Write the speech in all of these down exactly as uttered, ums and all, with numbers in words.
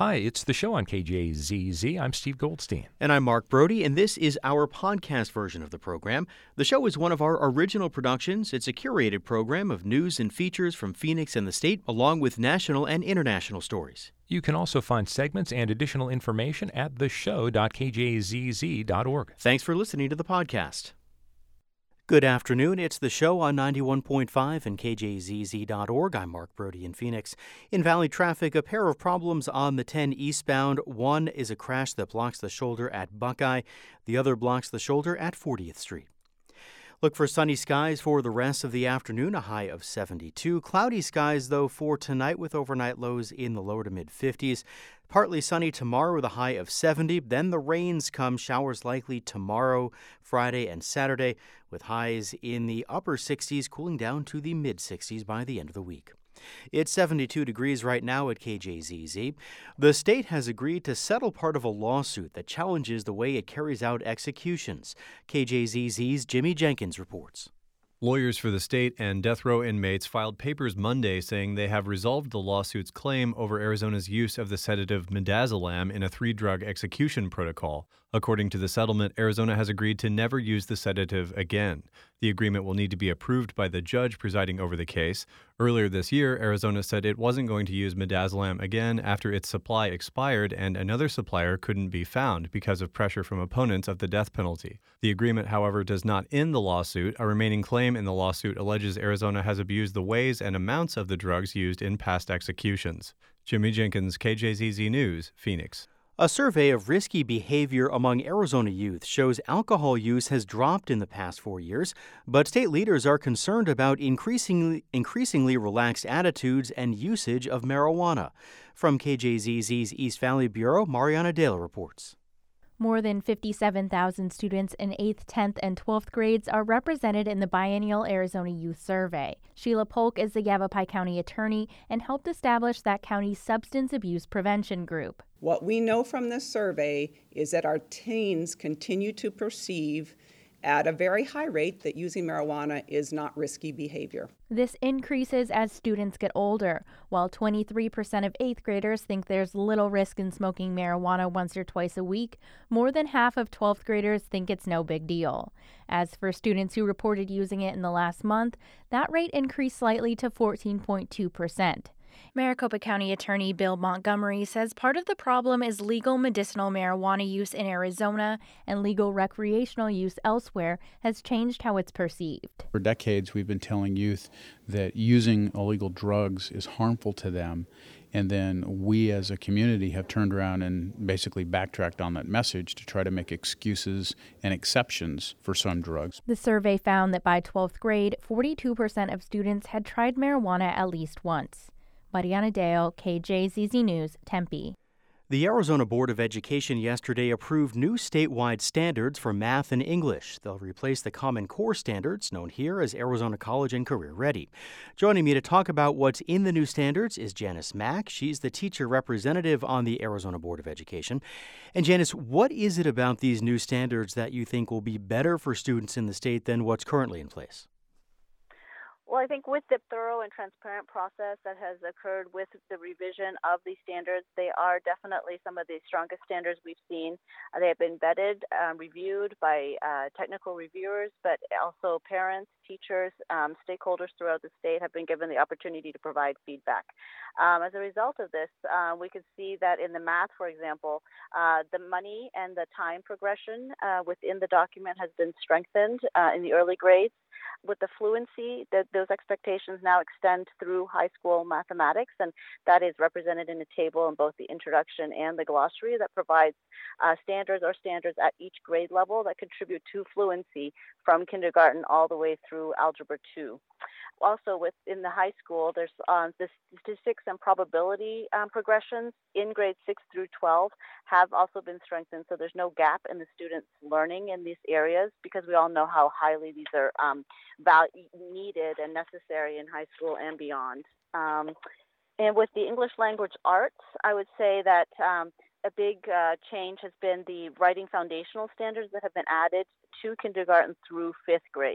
Hi, it's the show on K J Z Z. I'm Steve Goldstein. And I'm Mark Brody, and this is our podcast version of the program. The show is one of our original productions. It's a curated program of news and features from Phoenix and the state, along with national and international stories. You can also find segments and additional information at the show dot k j z z dot org. Thanks for listening to the podcast. Good afternoon. It's the show on ninety-one point five and k j z z dot org. I'm Mark Brody in Phoenix. In Valley traffic, a pair of problems on the ten eastbound. One is a crash that blocks the shoulder at Buckeye. The other blocks the shoulder at fortieth Street. Look for sunny skies for the rest of the afternoon, a high of seventy-two. Cloudy skies, though, for tonight with overnight lows in the lower to mid-fifties. Partly sunny tomorrow with a high of seventy. Then the rains come, showers likely tomorrow, Friday, and Saturday, with highs in the upper sixties, cooling down to the mid-sixties by the end of the week. It's seventy-two degrees right now at K J Z Z. The state has agreed to settle part of a lawsuit that challenges the way it carries out executions. K J Z Z's Jimmy Jenkins reports. Lawyers for the state and death row inmates filed papers Monday saying they have resolved the lawsuit's claim over Arizona's use of the sedative midazolam in a three-drug execution protocol. According to the settlement, Arizona has agreed to never use the sedative again. The agreement will need to be approved by the judge presiding over the case. Earlier this year, Arizona said it wasn't going to use midazolam again after its supply expired and another supplier couldn't be found because of pressure from opponents of the death penalty. The agreement, however, does not end the lawsuit. A remaining claim in the lawsuit alleges Arizona has abused the ways and amounts of the drugs used in past executions. Jimmy Jenkins, K J Z Z News, Phoenix. A survey of risky behavior among Arizona youth shows alcohol use has dropped in the past four years, but state leaders are concerned about increasingly, increasingly relaxed attitudes and usage of marijuana. From K J Z Z's East Valley Bureau, Mariana Dale reports. More than fifty-seven thousand students in eighth, tenth, and twelfth grades are represented in the biennial Arizona Youth Survey. Sheila Polk is the Yavapai County attorney and helped establish that county's substance abuse prevention group. What we know from this survey is that our teens continue to perceive at a very high rate that using marijuana is not risky behavior. This increases as students get older. While twenty-three percent of eighth graders think there's little risk in smoking marijuana once or twice a week, more than half of twelfth graders think it's no big deal. As for students who reported using it in the last month, that rate increased slightly to fourteen point two percent. Maricopa County Attorney Bill Montgomery says part of the problem is legal medicinal marijuana use in Arizona and legal recreational use elsewhere has changed how it's perceived. For decades, we've been telling youth that using illegal drugs is harmful to them, and then we as a community have turned around and basically backtracked on that message to try to make excuses and exceptions for some drugs. The survey found that by twelfth grade, forty-two percent of students had tried marijuana at least once. Mariana Dale, K J Z Z News, Tempe. The Arizona Board of Education yesterday approved new statewide standards for math and English. They'll replace the Common Core standards, known here as Arizona College and Career Ready. Joining me to talk about what's in the new standards is Janice Mack. She's the teacher representative on the Arizona Board of Education. And Janice, what is it about these new standards that you think will be better for students in the state than what's currently in place? Well, I think with the thorough and transparent process that has occurred with the revision of these standards, they are definitely some of the strongest standards we've seen. Uh, they have been vetted, uh, reviewed by uh, technical reviewers, but also parents, teachers, um, stakeholders throughout the state have been given the opportunity to provide feedback. Um, as a result of this, uh, we could see that in the math, for example, uh, the money and the time progression uh, within the document has been strengthened uh, in the early grades. With the fluency, that those expectations now extend through high school mathematics, and that is represented in a table in both the introduction and the glossary that provides uh, standards or standards at each grade level that contribute to fluency from kindergarten all the way through Algebra two. Also, within the high school, there's um, the statistics and probability um, progressions in grades six through twelve have also been strengthened, so there's no gap in the students' learning in these areas because we all know how highly these are um, val- needed and necessary in high school and beyond. Um, and with the English language arts, I would say that um, a big uh, change has been the writing foundational standards that have been added to kindergarten through fifth grade.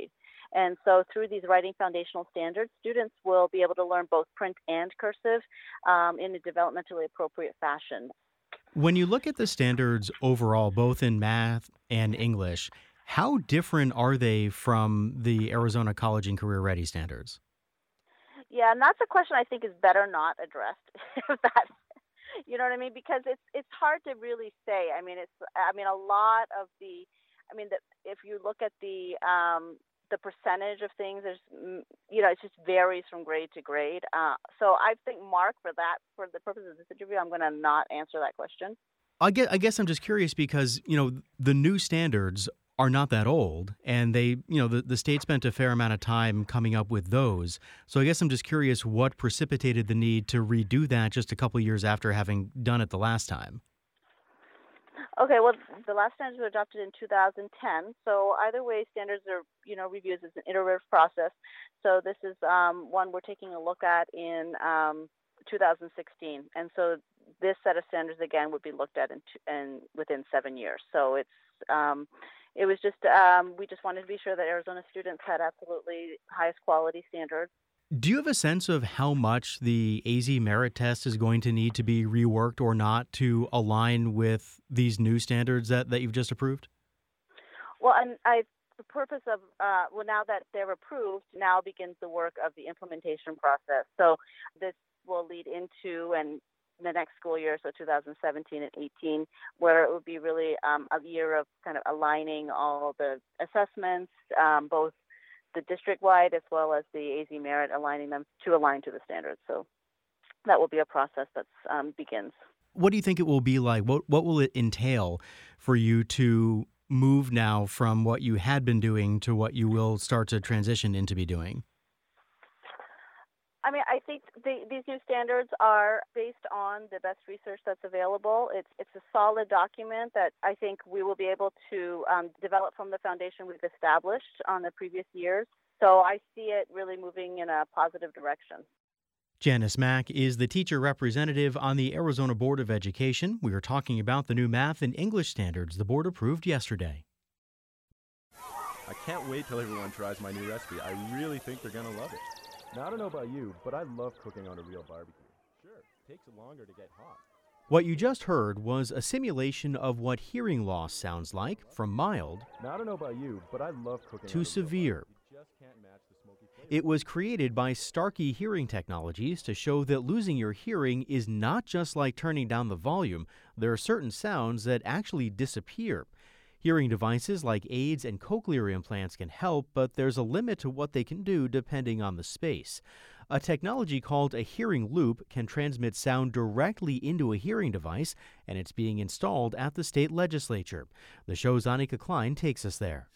And so through these writing foundational standards, students will be able to learn both print and cursive um, in a developmentally appropriate fashion. When you look at the standards overall, both in math and English, how different are they from the Arizona College and Career Ready standards? Yeah, and that's a question I think is better not addressed. If that, you know what I mean? Because it's it's hard to really say. I mean, it's I mean a lot of the, I mean, the, if you look at the um, the percentage of things, there's you know it just varies from grade to grade. Uh, so I think, Mark, for that for the purpose of this interview, I'm going to not answer that question. I guess, I guess I'm just curious because you know the new standards are not that old, and they, you know, the, the state spent a fair amount of time coming up with those. So I guess I'm just curious what precipitated the need to redo that just a couple of years after having done it the last time. Okay, well, the last standards were adopted in two thousand ten. So either way, standards are, you know, reviewed as an iterative process. So this is um, one we're taking a look at in um, two thousand sixteen, and so this set of standards again would be looked at in, in within seven years. So it's um, It was just, um, we just wanted to be sure that Arizona students had absolutely highest quality standards. Do you have a sense of how much the A Z merit test is going to need to be reworked or not to align with these new standards that, that you've just approved? Well, and I, the purpose of, uh, well, now that they're approved, now begins the work of the implementation process. So this will lead into and the next school year, so two thousand seventeen and eighteen, where it would be really um, a year of kind of aligning all the assessments, um, both the district-wide as well as the A Z merit, aligning them to align to the standards. So that will be a process that um, begins. What do you think it will be like? What what will it entail for you to move now from what you had been doing to what you will start to transition into be doing? I mean, I think the, these new standards are based on the best research that's available. It's it's a solid document that I think we will be able to um, develop from the foundation we've established on the previous years. So I see it really moving in a positive direction. Janice Mack is the teacher representative on the Arizona Board of Education. We are talking about the new math and English standards the board approved yesterday. I can't wait till everyone tries my new recipe. I really think they're going to love it. Now, I don't know about you, but I love cooking on a real barbecue. Sure, it takes longer to get hot. What you just heard was a simulation of what hearing loss sounds like, from mild now, I don't know about you, but I love cooking to severe. You just can't match the smoky flavor. It was created by Starkey Hearing Technologies to show that losing your hearing is not just like turning down the volume. There are certain sounds that actually disappear. Hearing devices like aids and cochlear implants can help, but there's a limit to what they can do depending on the space. A technology called a hearing loop can transmit sound directly into a hearing device, and it's being installed at the state legislature. The show's Annika Klein takes us there.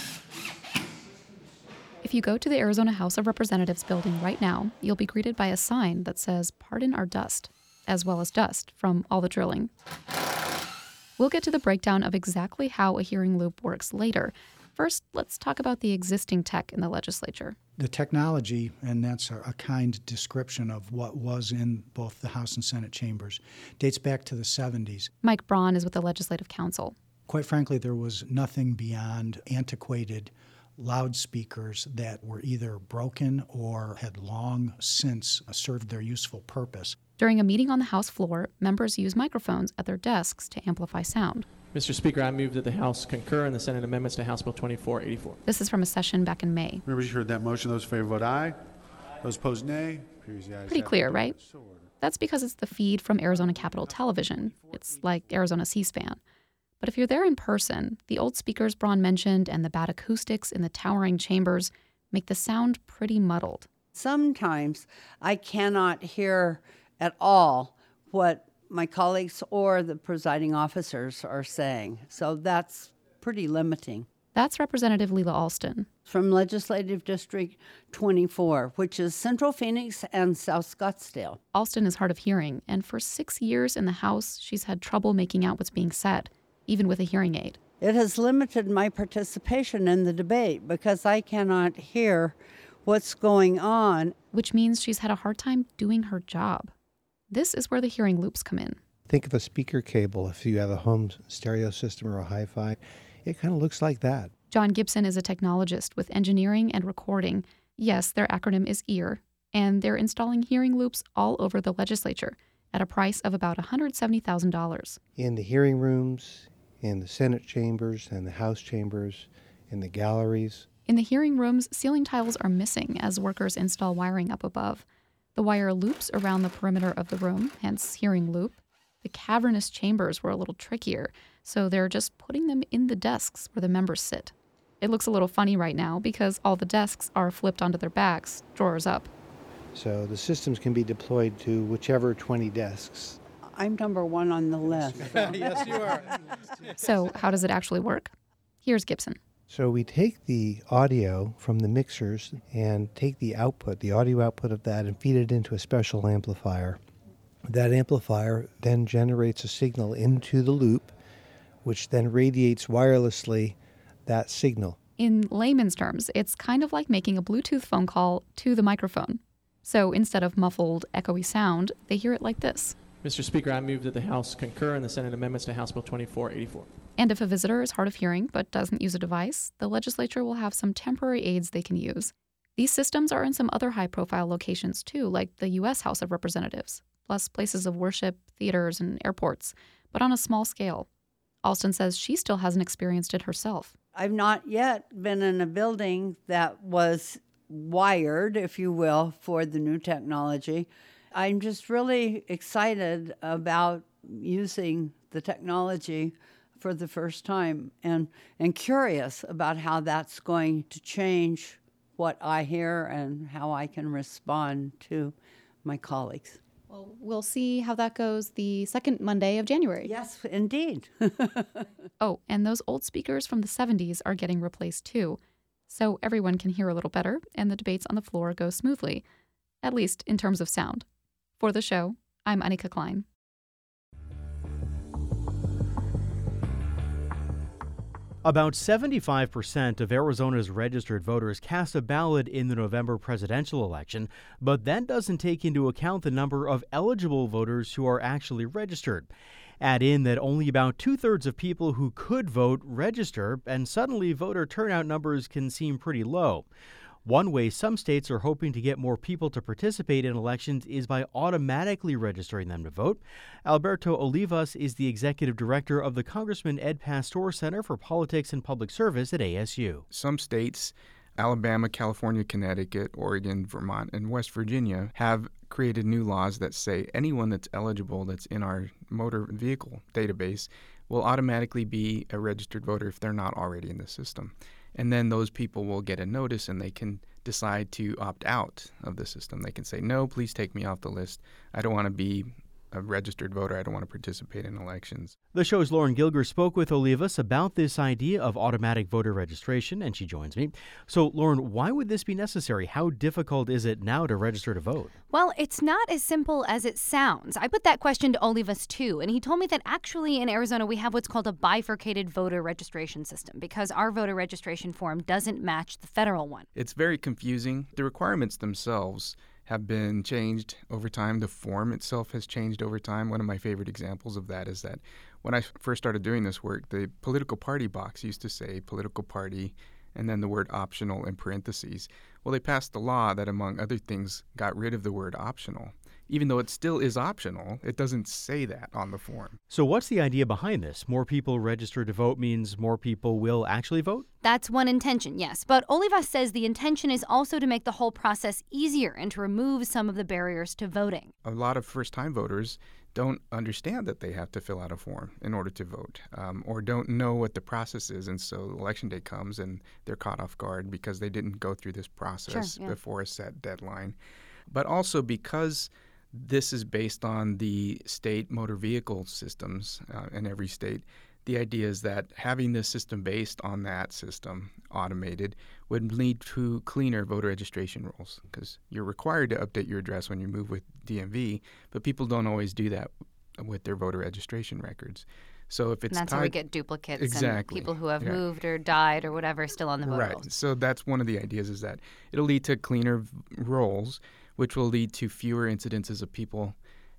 If you go to the Arizona House of Representatives building right now, you'll be greeted by a sign that says, "Pardon our dust," as well as dust from all the drilling. We'll get to the breakdown of exactly how a hearing loop works later. First, let's talk about the existing tech in the legislature. The technology, and that's a, a kind description of what was in both the House and Senate chambers, dates back to the seventies. Mike Braun is with the Legislative Council. Quite frankly, there was nothing beyond antiquated loudspeakers that were either broken or had long since served their useful purpose. During a meeting on the House floor, members use microphones at their desks to amplify sound. Mister Speaker, I move that the House concur in the Senate amendments to House Bill twenty-four eighty-four. This is from a session back in May. Members, you heard that motion. Those in favor vote aye. Those opposed, nay. Pretty clear, right? That's because it's the feed from Arizona Capitol Television. It's like Arizona C-SPAN. But if you're there in person, the old speakers Braun mentioned and the bad acoustics in the towering chambers make the sound pretty muddled. Sometimes I cannot hear at all what my colleagues or the presiding officers are saying. So that's pretty limiting. That's Representative Leila Alston. From Legislative District twenty-four, which is Central Phoenix and South Scottsdale. Alston is hard of hearing, and for six years in the House, she's had trouble making out what's being said, even with a hearing aid. It has limited my participation in the debate because I cannot hear what's going on. Which means she's had a hard time doing her job. This is where the hearing loops come in. Think of a speaker cable. If you have a home stereo system or a hi-fi, it kind of looks like that. John Gibson is a technologist with engineering and recording. Yes, their acronym is EAR, and they're installing hearing loops all over the legislature at a price of about one hundred seventy thousand dollars. In the hearing rooms, in the Senate chambers and the House chambers, in the galleries. In the hearing rooms, ceiling tiles are missing as workers install wiring up above. The wire loops around the perimeter of the room, hence hearing loop. The cavernous chambers were a little trickier, so they're just putting them in the desks where the members sit. It looks a little funny right now because all the desks are flipped onto their backs, drawers up. So the systems can be deployed to whichever twenty desks. I'm number one on the list. Yes, you are. So how does it actually work? Here's Gibson. So we take the audio from the mixers and take the output, the audio output of that, and feed it into a special amplifier. That amplifier then generates a signal into the loop, which then radiates wirelessly that signal. In layman's terms, it's kind of like making a Bluetooth phone call to the microphone. So instead of muffled, echoey sound, they hear it like this. Mister Speaker, I move that the House concur in the Senate amendments to House Bill twenty-four eighty-four. And if a visitor is hard of hearing but doesn't use a device, the legislature will have some temporary aids they can use. These systems are in some other high-profile locations too, like the U S House of Representatives, plus places of worship, theaters, and airports, but on a small scale. Alston says she still hasn't experienced it herself. I've not yet been in a building that was wired, if you will, for the new technology. I'm just really excited about using the technology for the first time and, and curious about how that's going to change what I hear and how I can respond to my colleagues. Well, we'll see how that goes the second Monday of January. Yes, indeed. Oh, and those old speakers from the seventies are getting replaced too. So everyone can hear a little better and the debates on the floor go smoothly, at least in terms of sound. For the show, I'm Annika Klein. About seventy-five percent of Arizona's registered voters cast a ballot in the November presidential election, but that doesn't take into account the number of eligible voters who are actually registered. Add in that only about two-thirds of people who could vote register, and suddenly voter turnout numbers can seem pretty low. One way some states are hoping to get more people to participate in elections is by automatically registering them to vote. Alberto Olivas is the executive director of the Congressman Ed Pastor Center for Politics and Public Service at A S U. Some states, Alabama, California, Connecticut, Oregon, Vermont, and West Virginia, have created new laws that say anyone that's eligible that's in our motor vehicle database will automatically be a registered voter if they're not already in the system. And then those people will get a notice and they can decide to opt out of the system. They can say, no, please take me off the list. I don't want to be a registered voter. I don't want to participate in elections. The show's Lauren Gilger spoke with Olivas about this idea of automatic voter registration, and she joins me. So, Lauren, why would this be necessary? How difficult is it now to register to vote? Well, it's not as simple as it sounds. I put that question to Olivas, too, and he told me that actually in Arizona we have what's called a bifurcated voter registration system because our voter registration form doesn't match the federal one. It's very confusing. The requirements themselves have been changed over time. The form itself has changed over time. One of my favorite examples of that is that when I first started doing this work, the political party box used to say political party and then the word optional in parentheses. Well, they passed a law that, among other things, got rid of the word optional. Even though it still is optional, it doesn't say that on the form. So what's the idea behind this? More people registered to vote means more people will actually vote? That's one intention, yes. But Olivas says the intention is also to make the whole process easier and to remove some of the barriers to voting. A lot of first-time voters don't understand that they have to fill out a form in order to vote, um, or don't know what the process is, and so election day comes and they're caught off guard because they didn't go through this process Sure, yeah. before a set deadline. But also because this is based on the state motor vehicle systems uh, in every state, the idea is that having this system based on that system automated would lead to cleaner voter registration rules, because you're required to update your address when you move with D M V, but people don't always do that with their voter registration records. So if it's and that's tied, how we get duplicates exactly. and people who have yeah. moved or died or whatever still on the voter Right. rolls. So that's one of the ideas, is that it'll lead to cleaner v- rolls, which will lead to fewer incidences of people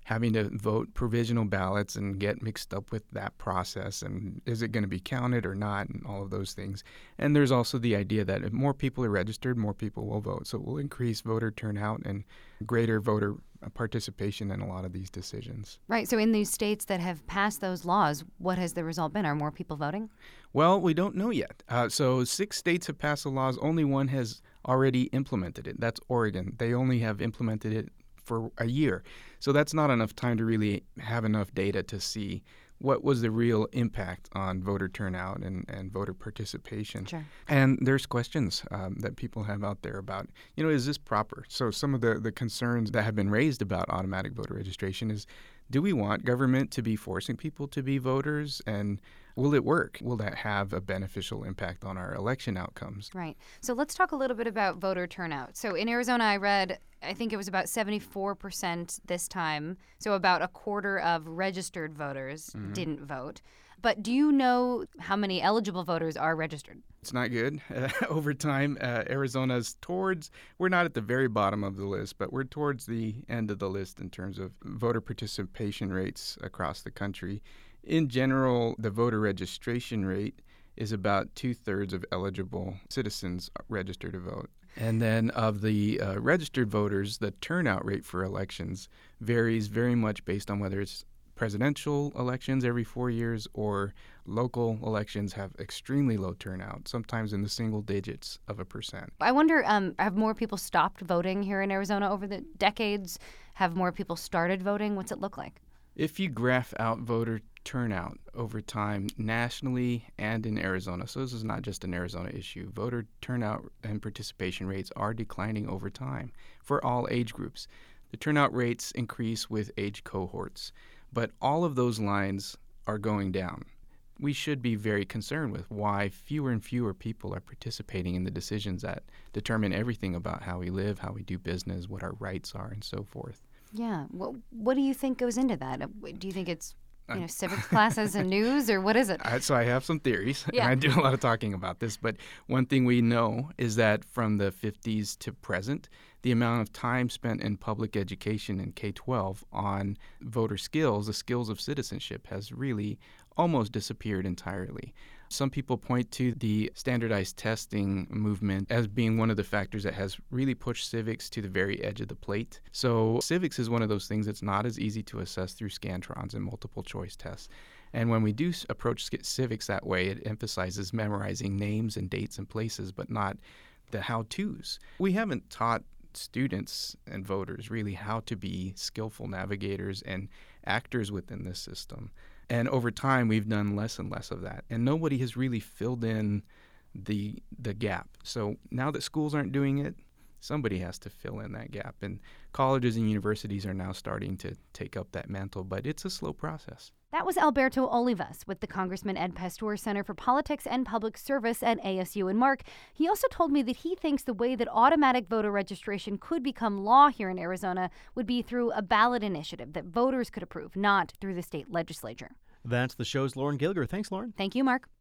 having to vote provisional ballots and get mixed up with that process, and is it going to be counted or not, and all of those things. And there's also the idea that if more people are registered, more people will vote. So it will increase voter turnout and greater voter participation in a lot of these decisions. Right. So in these states that have passed those laws, what has the result been? Are more people voting? Well, we don't know yet. Uh, so six states have passed the laws. Only one has already implemented it. That's Oregon. They only have implemented it for a year. So that's not enough time to really have enough data to see what was the real impact on voter turnout and, and voter participation. Sure. And there's questions um, that people have out there about, you know, is this proper? So some of the, the concerns that have been raised about automatic voter registration is, do we want government to be forcing people to be voters? And will it work? Will that have a beneficial impact on our election outcomes? Right. So let's talk a little bit about voter turnout. So in Arizona, I read, I think it was about seventy-four percent this time. So about a quarter of registered voters mm-hmm. didn't vote. But do you know how many eligible voters are registered? It's not good. Uh, over time, uh, Arizona's towards, we're not at the very bottom of the list, but we're towards the end of the list in terms of voter participation rates across the country. In general, the voter registration rate is about two-thirds of eligible citizens registered to vote. And then of the uh, registered voters, the turnout rate for elections varies very much based on whether it's presidential elections every four years or local elections have extremely low turnout, sometimes in the single digits of a percent. I wonder, um, have more people stopped voting here in Arizona over the decades? Have more people started voting? What's it look like? If you graph out voter turnout over time nationally and in Arizona, so this is not just an Arizona issue, voter turnout and participation rates are declining over time for all age groups. The turnout rates increase with age cohorts, but all of those lines are going down. We should be very concerned with why fewer and fewer people are participating in the decisions that determine everything about how we live, how we do business, what our rights are, and so forth. Yeah. What, what do you think goes into that? Do you think it's you know, civics classes and news, or what is it? I, so I have some theories, yeah. and I do a lot of talking about this, but one thing we know is that from the fifties to present, the amount of time spent in public education in K twelve on voter skills, the skills of citizenship, has really almost disappeared entirely. Some people point to the standardized testing movement as being one of the factors that has really pushed civics to the very edge of the plate. So civics is one of those things that's not as easy to assess through Scantrons and multiple choice tests. And when we do approach civics that way, it emphasizes memorizing names and dates and places, but not the how-tos. We haven't taught students and voters really how to be skillful navigators and actors within this system. And over time, we've done less and less of that. And nobody has really filled in the the gap. So now that schools aren't doing it, somebody has to fill in that gap. And colleges and universities are now starting to take up that mantle, but it's a slow process. That was Alberto Olivas with the Congressman Ed Pastor Center for Politics and Public Service at A S U. And Mark, he also told me that he thinks the way that automatic voter registration could become law here in Arizona would be through a ballot initiative that voters could approve, not through the state legislature. That's the show's Lauren Gilger. Thanks, Lauren. Thank you, Mark.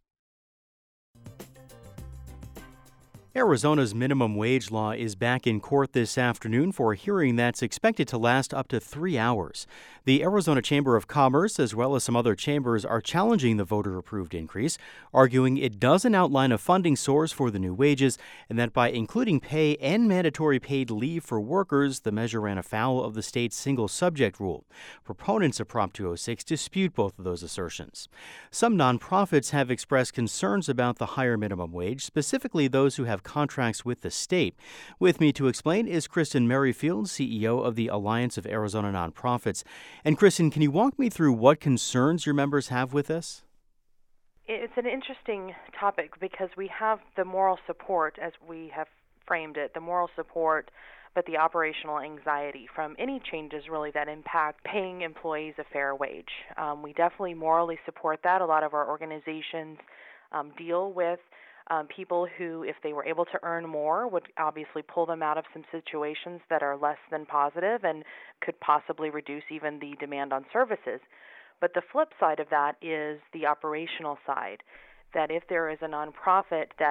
Arizona's minimum wage law is back in court this afternoon for a hearing that's expected to last up to three hours. The Arizona Chamber of Commerce, as well as some other chambers, are challenging the voter-approved increase, arguing it doesn't outline a funding source for the new wages and that by including pay and mandatory paid leave for workers, the measure ran afoul of the state's single-subject rule. Proponents of Prop two oh six dispute both of those assertions. Some nonprofits have expressed concerns about the higher minimum wage, specifically those who have contracts with the state. With me to explain is Kristen Merrifield, C E O of the Alliance of Arizona Nonprofits. And Kristen, can you walk me through what concerns your members have with this? It's an interesting topic because we have the moral support, as we have framed it, the moral support, but the operational anxiety from any changes really that impact paying employees a fair wage. Um, we definitely morally support that. A lot of our organizations um, deal with Um, people who, if they were able to earn more, would obviously pull them out of some situations that are less than positive and could possibly reduce even the demand on services. But the flip side of that is the operational side, that if there is a nonprofit that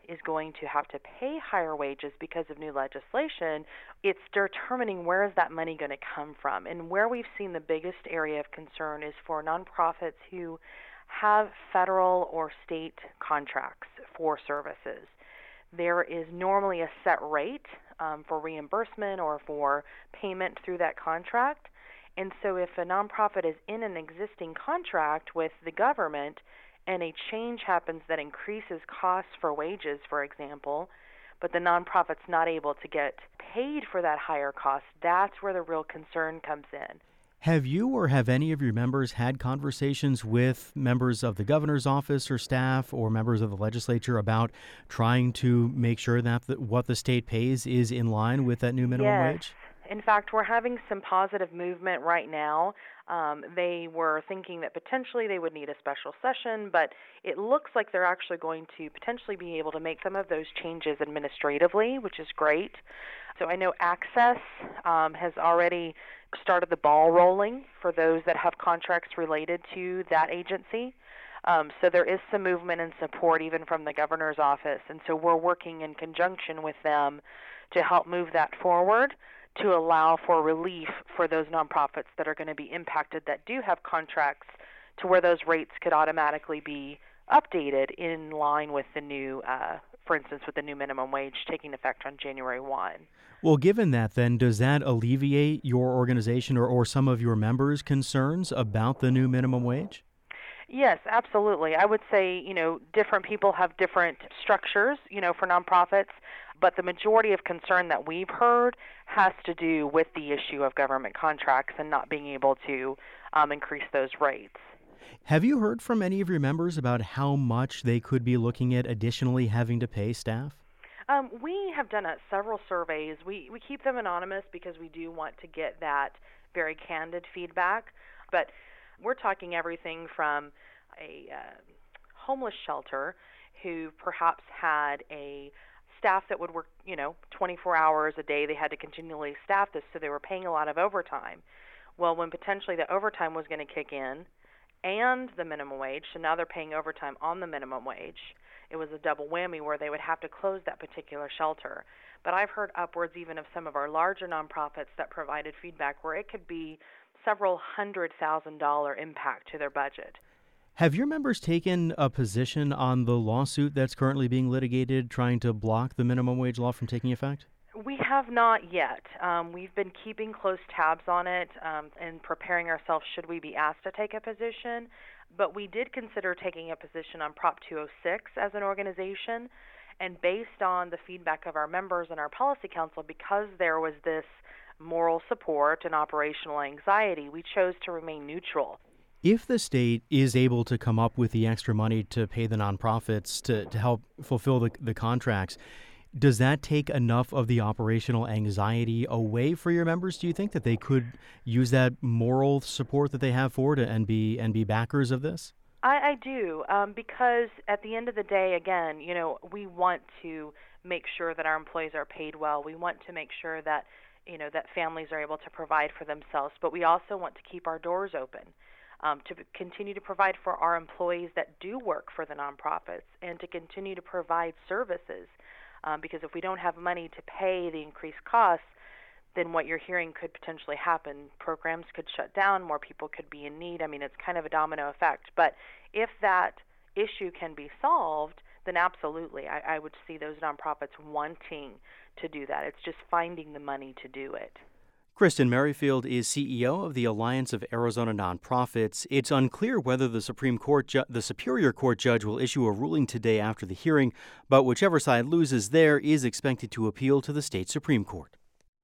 is going to have to pay higher wages because of new legislation, it's determining where is that money going to come from. And where we've seen the biggest area of concern is for nonprofits who have federal or state contracts for services. There is normally a set rate um, for reimbursement or for payment through that contract. And so if a nonprofit is in an existing contract with the government and a change happens that increases costs for wages, for example, but the nonprofit's not able to get paid for that higher cost, that's where the real concern comes in. Have you or have any of your members had conversations with members of the governor's office or staff or members of the legislature about trying to make sure that the, what the state pays is in line with that new minimum yes. wage? In fact, we're having some positive movement right now. Um, they were thinking that potentially they would need a special session, but it looks like they're actually going to potentially be able to make some of those changes administratively, which is great. So I know Access um, has already started the ball rolling for those that have contracts related to that agency. Um, so there is some movement and support even from the governor's office, and so we're working in conjunction with them to help move that forward, to allow for relief for those nonprofits that are going to be impacted that do have contracts, to where those rates could automatically be updated in line with the new, uh, for instance, with the new minimum wage taking effect on January first. Well, given that, then, does that alleviate your organization or, or some of your members' concerns about the new minimum wage? Yes, absolutely. I would say, you know, different people have different structures, you know, for nonprofits, but the majority of concern that we've heard has to do with the issue of government contracts and not being able to um, increase those rates. Have you heard from any of your members about how much they could be looking at additionally having to pay staff? Um, we have done uh, several surveys. We, we keep them anonymous because we do want to get that very candid feedback, but we're talking everything from a uh, homeless shelter who perhaps had a staff that would work, you know, twenty-four hours a day. They had to continually staff this, so they were paying a lot of overtime. Well, when potentially the overtime was going to kick in and the minimum wage, so now they're paying overtime on the minimum wage. It was a double whammy where they would have to close that particular shelter. But I've heard upwards even of some of our larger nonprofits that provided feedback where it could be several hundred thousand dollar impact to their budget. Have your members taken a position on the lawsuit that's currently being litigated trying to block the minimum wage law from taking effect? We have not yet. Um, we've been keeping close tabs on it um, and preparing ourselves should we be asked to take a position. But we did consider taking a position on Prop two oh six as an organization. And based on the feedback of our members and our policy council, because there was this moral support and operational anxiety, we chose to remain neutral. If the state is able to come up with the extra money to pay the nonprofits to, to help fulfill the, the contracts, does that take enough of the operational anxiety away for your members? Do you think that they could use that moral support that they have for it and be and be backers of this? I, I do, um, because at the end of the day, again, you know, we want to make sure that our employees are paid well. We want to make sure that, you know, that families are able to provide for themselves, but we also want to keep our doors open. Um, to continue to provide for our employees that do work for the nonprofits and to continue to provide services. Um, because if we don't have money to pay the increased costs, then what you're hearing could potentially happen. Programs could shut down, more people could be in need. I mean, it's kind of a domino effect. But if that issue can be solved, then absolutely, I, I would see those nonprofits wanting to do that. It's just finding the money to do it. Kristen Merrifield is C E O of the Alliance of Arizona Nonprofits. It's unclear whether the Supreme Court, ju- the Superior Court judge will issue a ruling today after the hearing, but whichever side loses there is expected to appeal to the state Supreme Court.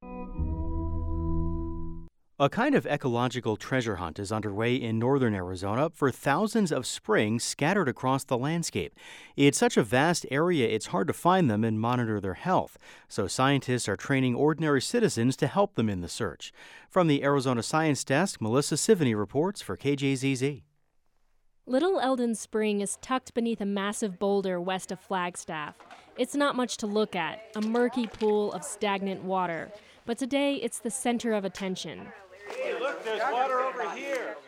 A kind of ecological treasure hunt is underway in northern Arizona for thousands of springs scattered across the landscape. It's such a vast area it's hard to find them and monitor their health, so scientists are training ordinary citizens to help them in the search. From the Arizona Science Desk, Melissa Sivany reports for K J Z Z. Little Eldon Spring is tucked beneath a massive boulder west of Flagstaff. It's not much to look at, a murky pool of stagnant water, but today it's the center of attention. Hey, look, there's water over here.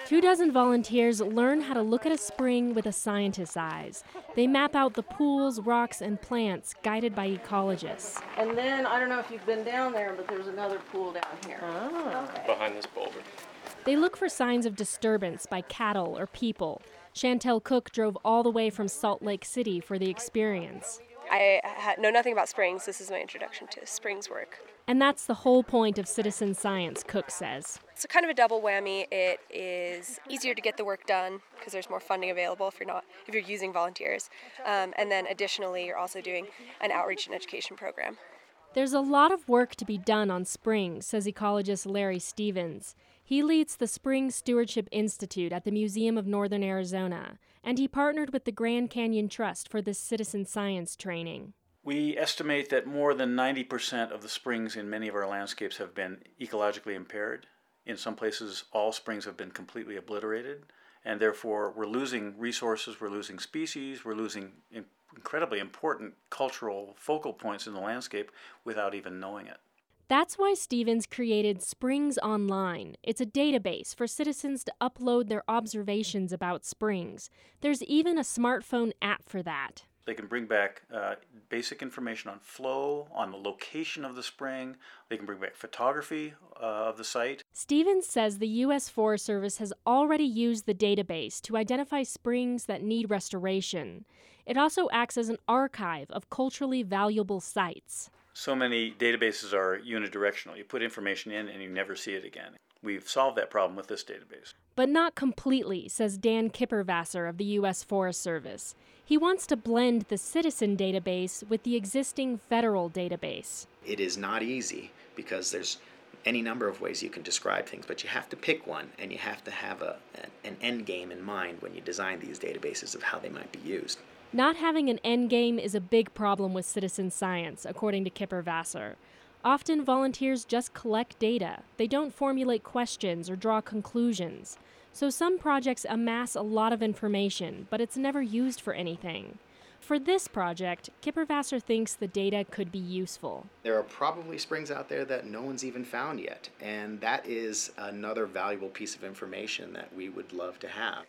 Two dozen volunteers learn how to look at a spring with a scientist's eyes. They map out the pools, rocks, and plants guided by ecologists. And then, I don't know if you've been down there, but there's another pool down here. Oh. Okay. Behind this boulder. They look for signs of disturbance by cattle or people. Chantel Cook drove all the way from Salt Lake City for the experience. I ha- know nothing about springs. This is my introduction to springs work. And that's the whole point of citizen science, Cook says. It's kind of a double whammy. It is easier to get the work done because there's more funding available if you're not if you're using volunteers. Um, and then additionally, you're also doing an outreach and education program. There's a lot of work to be done on springs, says ecologist Larry Stevens. He leads the Spring Stewardship Institute at the Museum of Northern Arizona, and he partnered with the Grand Canyon Trust for this citizen science training. We estimate that more than ninety percent of the springs in many of our landscapes have been ecologically impaired. In some places, all springs have been completely obliterated, and therefore we're losing resources, we're losing species, we're losing in- incredibly important cultural focal points in the landscape without even knowing it. That's why Stevens created Springs Online. It's a database for citizens to upload their observations about springs. There's even a smartphone app for that. They can bring back uh, basic information on flow, on the location of the spring. They can bring back photography uh, of the site. Stevens says the U S Forest Service has already used the database to identify springs that need restoration. It also acts as an archive of culturally valuable sites. So many databases are unidirectional. You put information in and you never see it again. We've solved that problem with this database. But not completely, says Dan Kippervasser of the U S Forest Service. He wants to blend the citizen database with the existing federal database. It is not easy because there's any number of ways you can describe things, but you have to pick one, and you have to have a, an end game in mind when you design these databases of how they might be used. Not having an end game is a big problem with citizen science, according to Kippervasser. Often volunteers just collect data. They don't formulate questions or draw conclusions. So some projects amass a lot of information, but it's never used for anything. For this project, Kippervasser thinks the data could be useful. There are probably springs out there that no one's even found yet, and that is another valuable piece of information that we would love to have.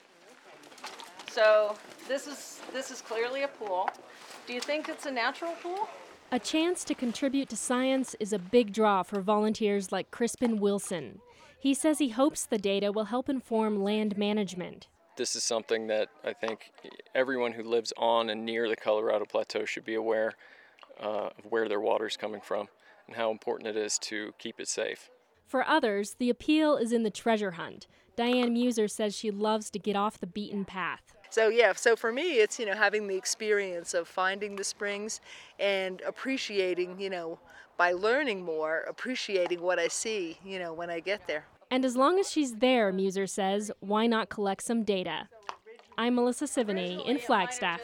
So this is this is clearly a pool. Do you think it's a natural pool? A chance to contribute to science is a big draw for volunteers like Crispin Wilson. He says he hopes the data will help inform land management. This is something that I think everyone who lives on and near the Colorado Plateau should be aware uh, of where their water is coming from and how important it is to keep it safe. For others, the appeal is in the treasure hunt. Diane Muser says she loves to get off the beaten path. So yeah, so for me, it's, you know, having the experience of finding the springs and appreciating, you know, by learning more, appreciating what I see, you know, when I get there. And as long as she's there, Muser says, why not collect some data? I'm Melissa Sivany in Flagstaff.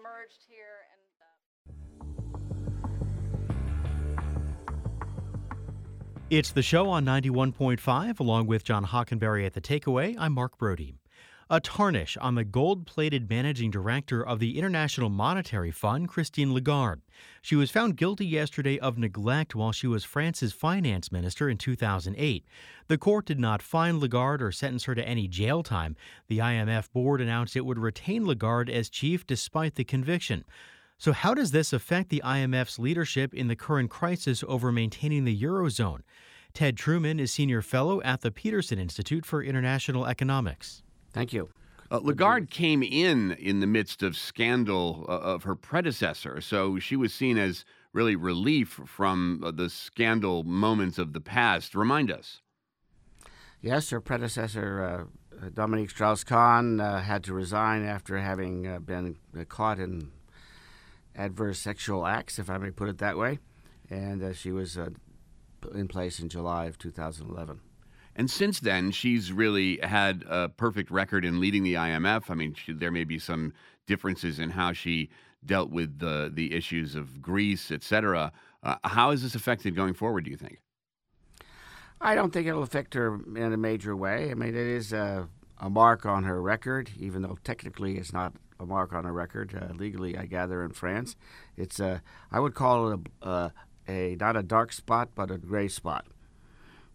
It's the show on ninety-one point five, along with John Hockenberry at The Takeaway. I'm Mark Brody. A tarnish on the gold-plated managing director of the International Monetary Fund, Christine Lagarde. She was found guilty yesterday of neglect while she was France's finance minister in two thousand eight. The court did not fine Lagarde or sentence her to any jail time. The I M F board announced it would retain Lagarde as chief despite the conviction. So how does this affect the I M F's leadership in the current crisis over maintaining the Eurozone? Ted Truman is senior fellow at the Peterson Institute for International Economics. Thank you. Uh, Lagarde came in in the midst of scandal uh, of her predecessor, so she was seen as really relief from uh, the scandal moments of the past. Remind us. Yes, her predecessor, uh, Dominique Strauss-Kahn, uh, had to resign after having uh, been uh, caught in adverse sexual acts, if I may put it that way, and uh, she was uh, in place in July of two thousand eleven. And since then, she's really had a perfect record in leading the I M F. I mean, she, there may be some differences in how she dealt with the the issues of Greece, et cetera. Uh, how is this affected going forward, do you think? I don't think it'll affect her in a major way. I mean, it is a, a mark on her record, even though technically it's not a mark on her record. Uh, legally, I gather, in France. It's a, I would call it a, a, a not a dark spot, but a gray spot.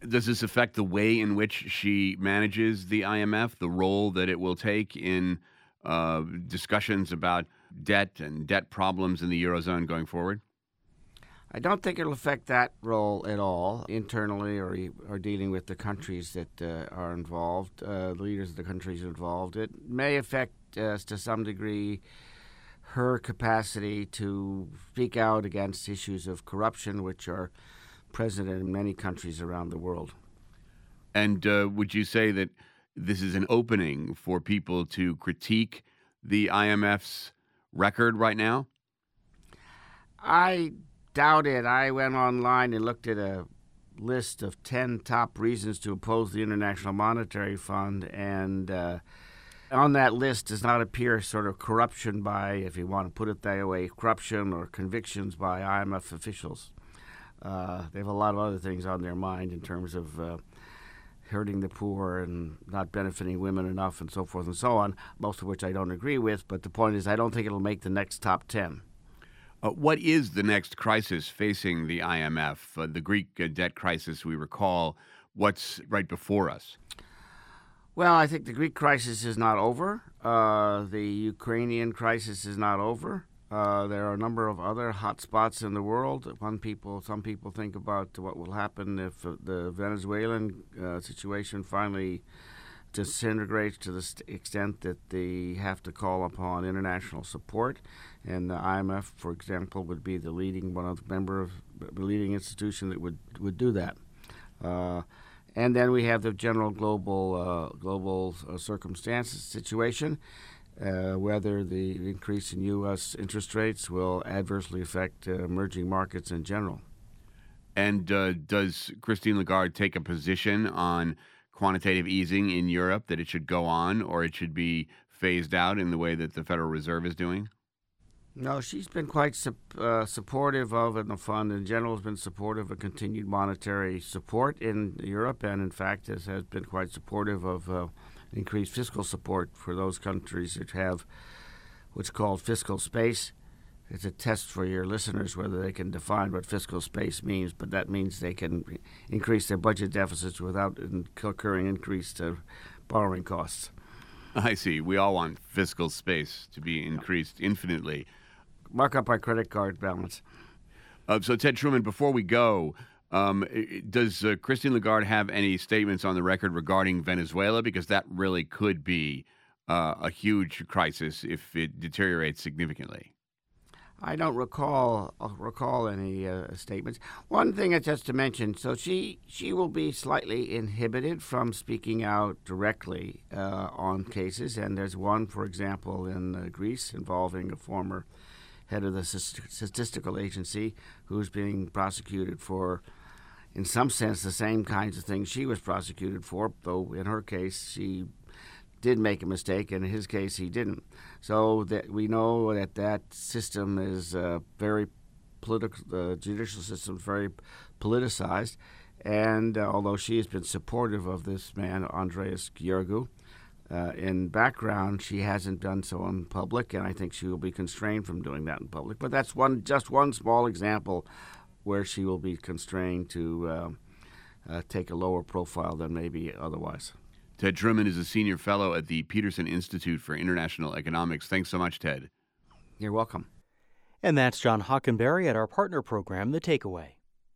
Does this affect the way in which she manages the I M F, the role that it will take in uh, discussions about debt and debt problems in the Eurozone going forward? I don't think it'll affect that role at all, internally or or dealing with the countries that uh, are involved, uh, the leaders of the countries involved. It may affect uh, to some degree her capacity to speak out against issues of corruption, which are present in many countries around the world. And uh, would you say that this is an opening for people to critique the I M F's record right now? I doubt it. I went online and looked at a list of ten top reasons to oppose the International Monetary Fund, and uh, on that list does not appear sort of corruption by, if you want to put it that way, corruption or convictions by I M F officials. Uh, they have a lot of other things on their mind in terms of uh, hurting the poor and not benefiting women enough and so forth and so on, most of which I don't agree with. But the point is, I don't think it'll make the next top ten. Uh, what is the next crisis facing the I M F? Uh, the Greek uh, debt crisis, we recall. What's right before us? Well, I think the Greek crisis is not over. Uh, the Ukrainian crisis is not over. Uh, there are a number of other hot spots in the world. One people, some people think about what will happen if uh, the Venezuelan uh, situation finally disintegrates to the st- extent that they have to call upon international support. And the I M F, for example, would be the leading one of the member of the leading institution that would would do that. Uh, and then we have the general global uh, global uh, circumstances situation. Uh, whether the increase in U S interest rates will adversely affect uh, emerging markets in general. And uh, does Christine Lagarde take a position on quantitative easing in Europe, that it should go on or it should be phased out in the way that the Federal Reserve is doing? No, she's been quite su- uh, supportive of, and the fund in general has been supportive of continued monetary support in Europe, and in fact has, has been quite supportive of uh, increased fiscal support for those countries that have what's called fiscal space. It's a test for your listeners whether they can define what fiscal space means, but that means they can increase their budget deficits without incurring increased uh, borrowing costs. I see. We all want fiscal space to be increased infinitely. Mark up our credit card balance. Uh, so, Ted Truman, before we go, Um, does uh, Christine Lagarde have any statements on the record regarding Venezuela? Because that really could be uh, a huge crisis if it deteriorates significantly. I don't recall uh, recall any uh, statements. One thing I just to mention, so she she will be slightly inhibited from speaking out directly uh, on cases, and there's one, for example, in uh, Greece involving a former head of the statistical agency who's being prosecuted for, in some sense, the same kinds of things she was prosecuted for, though in her case she did make a mistake, and in his case he didn't. So that we know that that system is uh, very political. The judicial system is very politicized, and uh, although she has been supportive of this man, Andreas Gheorghiu, uh, in background, she hasn't done so in public, and I think she will be constrained from doing that in public. But that's one, just one small example where she will be constrained to uh, uh, take a lower profile than maybe otherwise. Ted Truman is a senior fellow at the Peterson Institute for International Economics. Thanks so much, Ted. You're welcome. And that's John Hockenberry at our partner program, The Takeaway.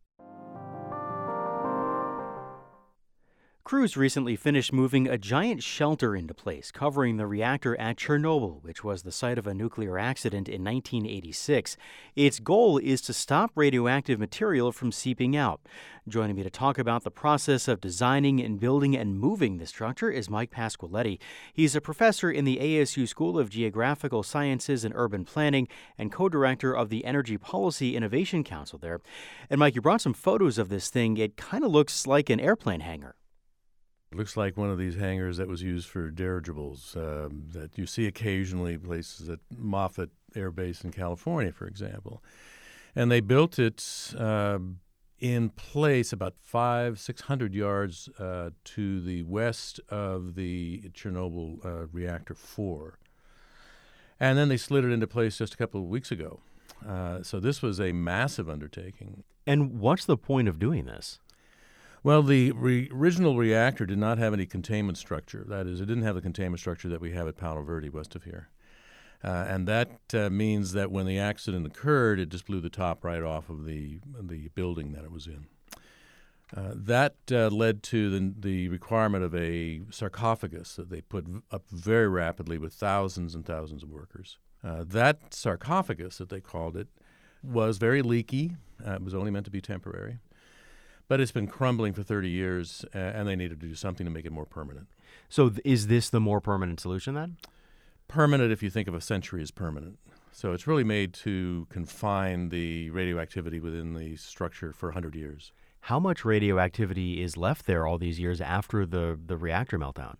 Crews recently finished moving a giant shelter into place covering the reactor at Chernobyl, which was the site of a nuclear accident in nineteen eighty-six. Its goal is to stop radioactive material from seeping out. Joining me to talk about the process of designing and building and moving the structure is Mike Pasqualetti. He's a professor in the A S U School of Geographical Sciences and Urban Planning and co-director of the Energy Policy Innovation Council there. And Mike, you brought some photos of this thing. It kind of looks like an airplane hangar. It looks like one of these hangars that was used for dirigibles uh, that you see occasionally places at Moffett Air Base in California, for example. And they built it uh, in place about five, six hundred yards uh, to the west of the Chernobyl uh, reactor four. And then they slid it into place just a couple of weeks ago. Uh, so this was a massive undertaking. And what's the point of doing this? Well, the re- original reactor did not have any containment structure. That is, it didn't have the containment structure that we have at Palo Verde west of here. Uh, and that uh, means that when the accident occurred, it just blew the top right off of the the building that it was in. Uh, that uh, led to the, the requirement of a sarcophagus that they put v- up very rapidly with thousands and thousands of workers. Uh, that sarcophagus, that they called it, was very leaky. Uh, it was only meant to be temporary. But it's been crumbling for thirty years, uh, and they needed to do something to make it more permanent. So th- is this the more permanent solution then? Permanent if you think of a century as permanent. So it's really made to confine the radioactivity within the structure for one hundred years. How much radioactivity is left there all these years after the, the reactor meltdown?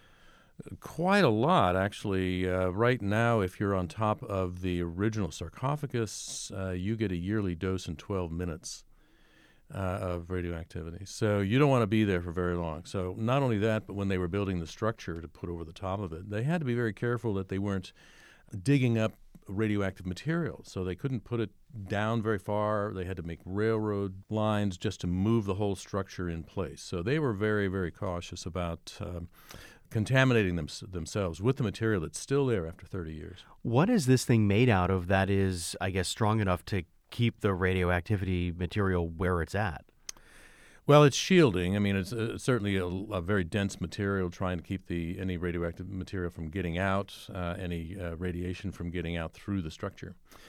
Quite a lot, actually. Uh, right now, if you're on top of the original sarcophagus, uh, you get a yearly dose in twelve minutes uh, of radioactivity. So you don't want to be there for very long. So not only that, but when they were building the structure to put over the top of it, they had to be very careful that they weren't digging up radioactive material. So they couldn't put it down very far. They had to make railroad lines just to move the whole structure in place. So they were very, very cautious about um, contaminating them, themselves with the material that's still there after thirty years. What is this thing made out of that is, I guess, strong enough to keep the radioactivity material where it's at? Well, it's shielding. I mean, it's uh, certainly a, a very dense material, trying to keep the any radioactive material from getting out, uh, any uh, radiation from getting out through the structure.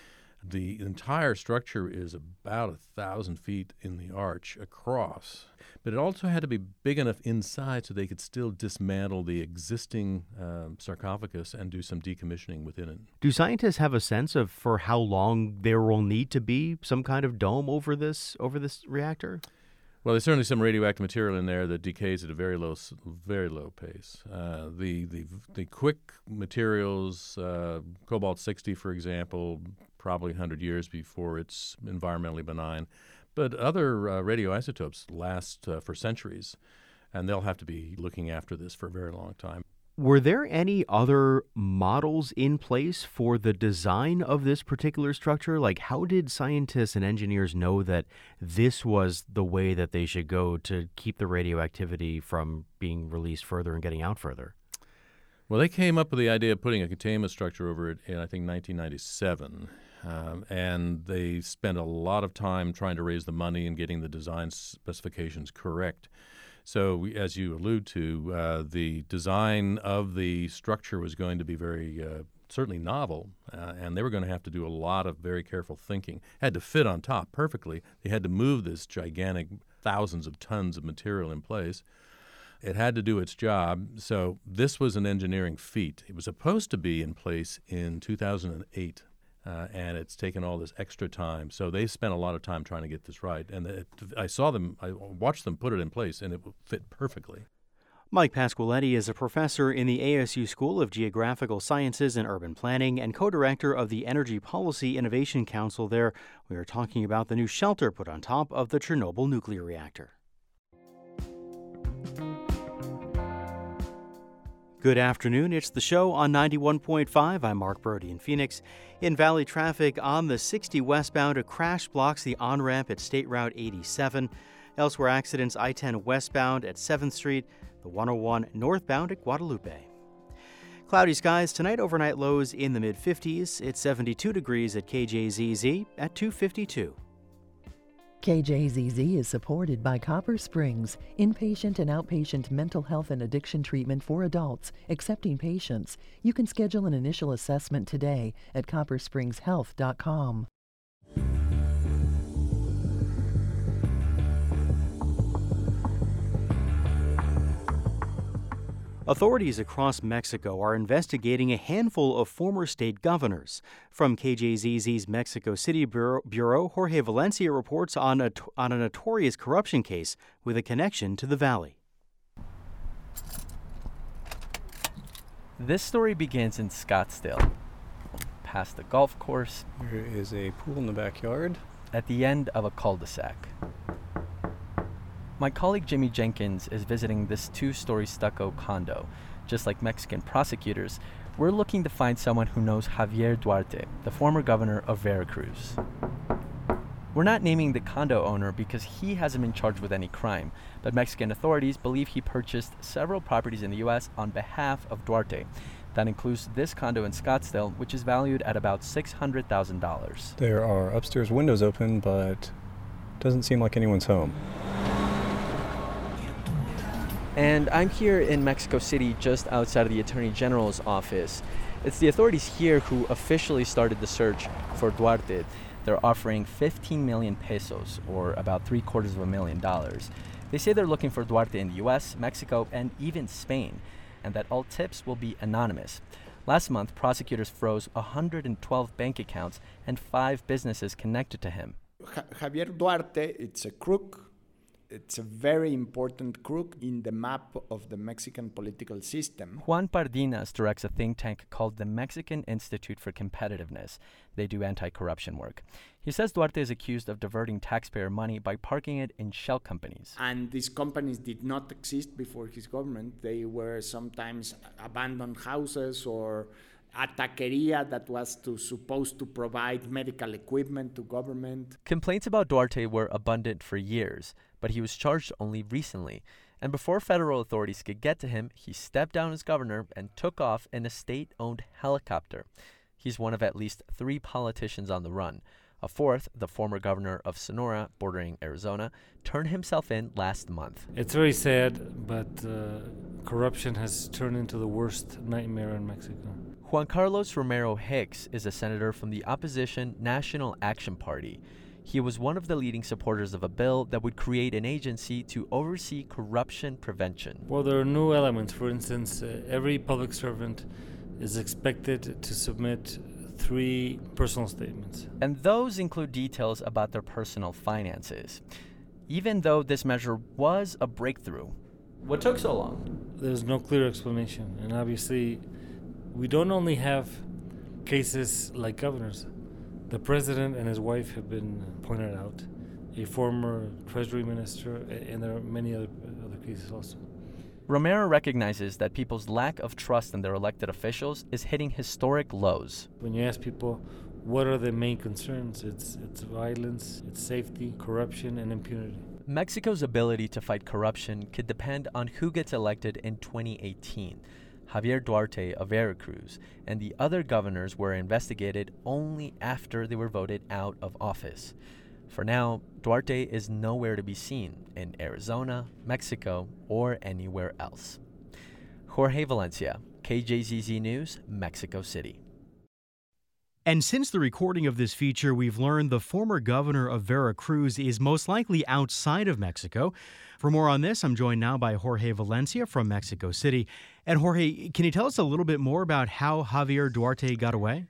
The entire structure is about a thousand feet in the arch across, but it also had to be big enough inside so they could still dismantle the existing um, sarcophagus and do some decommissioning within it. Do scientists have a sense of for how long there will need to be some kind of dome over this over this reactor? Well, there's certainly some radioactive material in there that decays at a very low, very low pace. Uh, the, the the quick materials, uh, cobalt sixty, for example, probably one hundred years before it's environmentally benign. But other uh, radioisotopes last uh, for centuries, and they'll have to be looking after this for a very long time. Were there any other models in place for the design of this particular structure? Like, how did scientists and engineers know that this was the way that they should go to keep the radioactivity from being released further and getting out further? Well, they came up with the idea of putting a containment structure over it in, I think, nineteen ninety-seven. Um, and they spent a lot of time trying to raise the money and getting the design specifications correct. So, we, as you allude to, uh, the design of the structure was going to be very, uh, certainly novel, uh, and they were going to have to do a lot of very careful thinking. Had to fit on top perfectly. They had to move this gigantic thousands of tons of material in place. It had to do its job, so this was an engineering feat. It was supposed to be in place in two thousand eight. Uh, and it's taken all this extra time. So they spent a lot of time trying to get this right. And it, I saw them, I watched them put it in place, and it fit perfectly. Mike Pasqualetti is a professor in the A S U School of Geographical Sciences and Urban Planning and co-director of the Energy Policy Innovation Council there. We are talking about the new shelter put on top of the Chernobyl nuclear reactor. Good afternoon. It's the show on ninety-one point five. I'm Mark Brody in Phoenix. In Valley traffic on the sixty westbound, a crash blocks the on-ramp at State Route eighty-seven. Elsewhere, accidents I ten westbound at seventh Street, the one oh one northbound at Guadalupe. Cloudy skies tonight, overnight lows in the mid fifties. It's seventy-two degrees at K J Z Z at two fifty-two. K J Z Z is supported by Copper Springs, inpatient and outpatient mental health and addiction treatment for adults, accepting patients. You can schedule an initial assessment today at copper springs health dot com. Authorities across Mexico are investigating a handful of former state governors. From K J Z Z's Mexico City Bureau, Bureau Jorge Valencia reports on a, on a notorious corruption case with a connection to the valley. This story begins in Scottsdale, past the golf course. There is a pool in the backyard. At the end of a cul-de-sac. My colleague Jimmy Jenkins is visiting this two-story stucco condo. Just like Mexican prosecutors, we're looking to find someone who knows Javier Duarte, the former governor of Veracruz. We're not naming the condo owner because he hasn't been charged with any crime, but Mexican authorities believe he purchased several properties in the U S on behalf of Duarte. That includes this condo in Scottsdale, which is valued at about six hundred thousand dollars. There are upstairs windows open, but doesn't seem like anyone's home. And I'm here in Mexico City, just outside of the Attorney General's office. It's the authorities here who officially started the search for Duarte. They're offering fifteen million pesos, or about three quarters of a million dollars. They say they're looking for Duarte in the U S, Mexico, and even Spain, and that all tips will be anonymous. Last month, prosecutors froze one hundred twelve bank accounts and five businesses connected to him. Javier Duarte, it's a crook. It's a very important crook in the map of the Mexican political system. Juan Pardinas directs a think tank called the Mexican Institute for Competitiveness. They do anti-corruption work. He says Duarte is accused of diverting taxpayer money by parking it in shell companies. And these companies did not exist before his government. They were sometimes abandoned houses or a taqueria that was to, supposed to provide medical equipment to government. Complaints about Duarte were abundant for years, but he was charged only recently. And before federal authorities could get to him, he stepped down as governor and took off in a state-owned helicopter. He's one of at least three politicians on the run. A fourth, the former governor of Sonora, bordering Arizona, turned himself in last month. It's very sad, but uh, corruption has turned into the worst nightmare in Mexico. Juan Carlos Romero Hicks is a senator from the opposition National Action Party. He was one of the leading supporters of a bill that would create an agency to oversee corruption prevention. Well, there are new elements. For instance, uh, every public servant is expected to submit three personal statements. And those include details about their personal finances. Even though this measure was a breakthrough, what took so long? There's no clear explanation. And obviously, we don't only have cases like governors. The president and his wife have been pointed out, a former treasury minister, and there are many other, other cases also. Romero recognizes that people's lack of trust in their elected officials is hitting historic lows. When you ask people what are the main concerns, it's, it's violence, it's safety, corruption, and impunity. Mexico's ability to fight corruption could depend on who gets elected in twenty eighteen. Javier Duarte of Veracruz and the other governors were investigated only after they were voted out of office. For now, Duarte is nowhere to be seen in Arizona, Mexico, or anywhere else. Jorge Valencia, K J Z Z News, Mexico City. And since the recording of this feature, we've learned the former governor of Veracruz is most likely outside of Mexico. For more on this, I'm joined now by Jorge Valencia from Mexico City. And Jorge, can you tell us a little bit more about how Javier Duarte got away?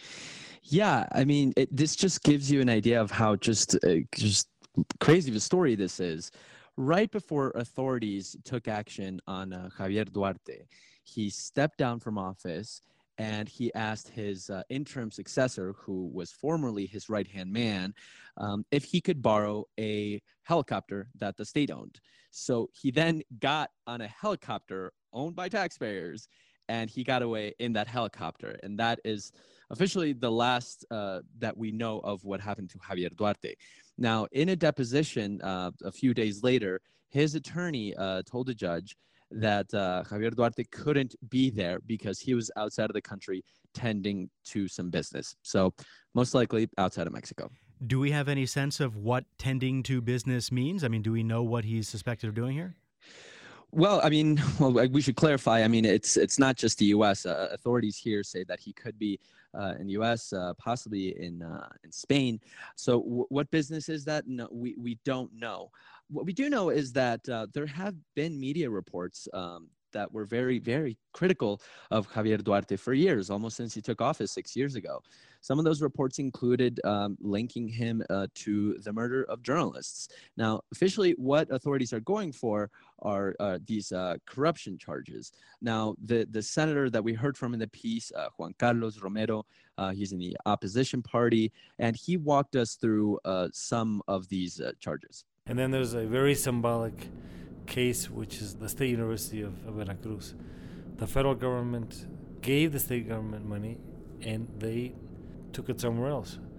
Yeah, I mean, it, this just gives you an idea of how just uh, just crazy of a story this is. Right before authorities took action on uh, Javier Duarte, he stepped down from office and he asked his uh, interim successor, who was formerly his right-hand man, um, if he could borrow a helicopter that the state owned. So he then got on a helicopter owned by taxpayers, and he got away in that helicopter. And that is officially the last uh, that we know of what happened to Javier Duarte. Now, in a deposition uh, a few days later, his attorney uh, told the judge that uh, Javier Duarte couldn't be there because he was outside of the country tending to some business. So most likely outside of Mexico. Do we have any sense of what tending to business means? I mean, do we know what he's suspected of doing here? Well, I mean, well, we should clarify. I mean, it's it's not just the U S. Uh, authorities here say that he could be uh, in the U S, uh, possibly in uh, in Spain. So w- what business is that? No, we, we don't know. What we do know is that uh, there have been media reports um, that were very, very critical of Javier Duarte for years, almost since he took office six years ago. Some of those reports included um, linking him uh, to the murder of journalists. Now, officially, what authorities are going for are uh, these uh, corruption charges. Now, the, the senator that we heard from in the piece, uh, Juan Carlos Romero, uh, he's in the opposition party, and he walked us through uh, some of these uh, charges. And then there's a very symbolic case, which is the State University of, of Veracruz. The federal government gave the state government money, and they took it somewhere else.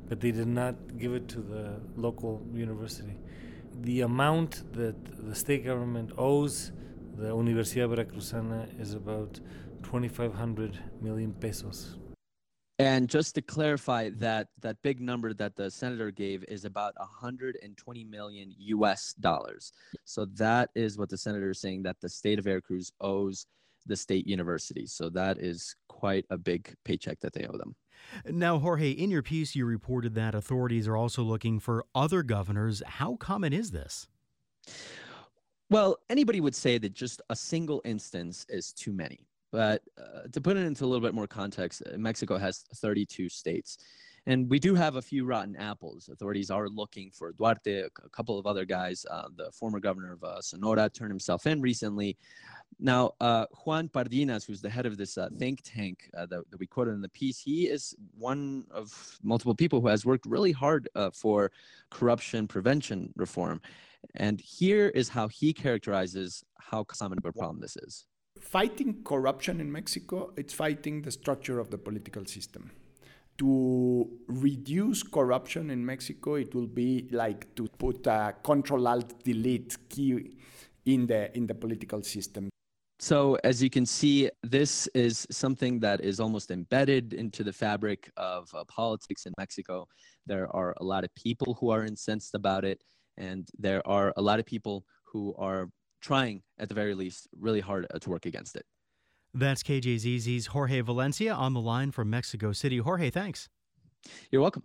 but they did not give it to the local university. The amount that the state government owes the Universidad Veracruzana is about twenty-five hundred million pesos. And just to clarify, that that big number that the senator gave is about one hundred twenty million U S dollars. So that is what the senator is saying, that the state of Veracruz owes the state university. So that is quite a big paycheck that they owe them. Now, Jorge, in your piece, you reported that authorities are also looking for other governors. How common is this? Well, anybody would say that just a single instance is too many. But uh, to put it into a little bit more context, uh, Mexico has thirty-two states. And we do have a few rotten apples. Authorities are looking for Duarte, a, a couple of other guys. Uh, the former governor of uh, Sonora turned himself in recently. Now, uh, Juan Pardinas, who's the head of this uh, think tank uh, that, that we quoted in the piece, he is one of multiple people who has worked really hard uh, for corruption prevention reform. And here is how he characterizes how common of a problem this is. Fighting corruption in Mexico, it's fighting the structure of the political system. To reduce corruption in Mexico, it will be like to put a Control-Alt-Delete key in the in the political system. So as you can see, this is something that is almost embedded into the fabric of uh, politics in Mexico. There are a lot of people who are incensed about it, and there are a lot of people who are trying, at the very least, really hard to work against it. That's K J Z Z's Jorge Valencia on the line from Mexico City. Jorge, thanks. You're welcome.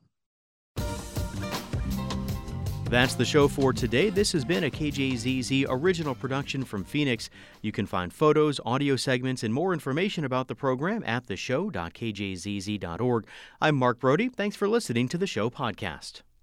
That's the show for today. This has been a K J Z Z original production from Phoenix. You can find photos, audio segments, and more information about the program at the show dot k j z z dot org. I'm Mark Brody. Thanks for listening to the show podcast.